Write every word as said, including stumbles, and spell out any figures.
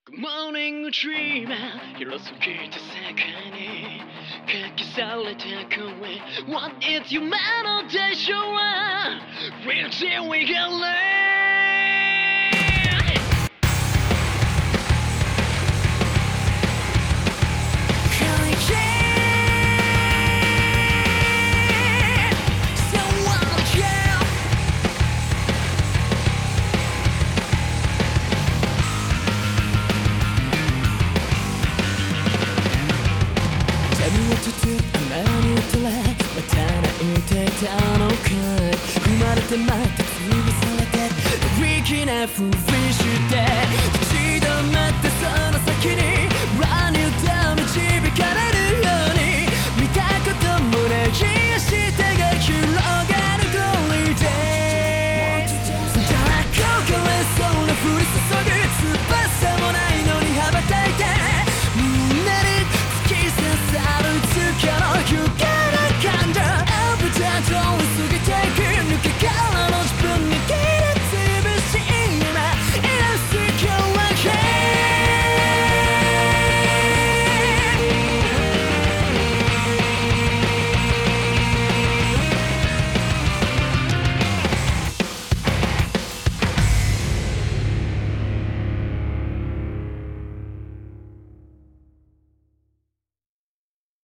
Good morning dreamer 広すぎた世界に書きされた声 What is 夢の代償は Real till we get late何をとらまた泣いてたのか踏まれてまた潰されて無力なふりして